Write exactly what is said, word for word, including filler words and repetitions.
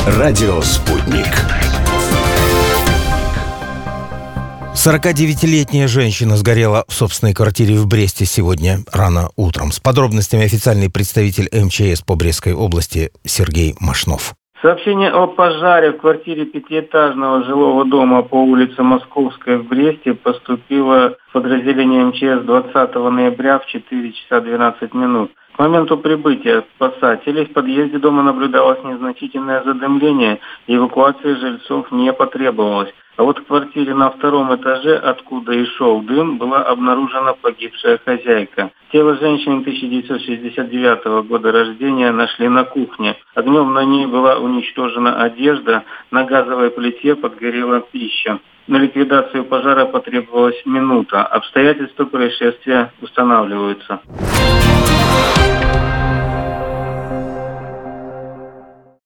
Радио «Спутник». сорокадевятилетняя женщина сгорела в собственной квартире в Бресте сегодня рано утром. С подробностями официальный представитель эм че эс по Брестской области Сергей Машнов. Сообщение о пожаре в квартире пятиэтажного жилого дома по улице Московская в Бресте поступило в подразделение эм че эс двадцатого ноября в четыре часа двенадцать минут. К моменту прибытия спасателей в подъезде дома наблюдалось незначительное задымление, и эвакуации жильцов не потребовалось. А вот в квартире на втором этаже, откуда и шел дым, была обнаружена погибшая хозяйка. Тело женщины тысяча девятьсот шестьдесят девятого года рождения нашли на кухне. Огнем на ней была уничтожена одежда, на газовой плите подгорела пища. На ликвидацию пожара потребовалась минута. Обстоятельства происшествия устанавливаются.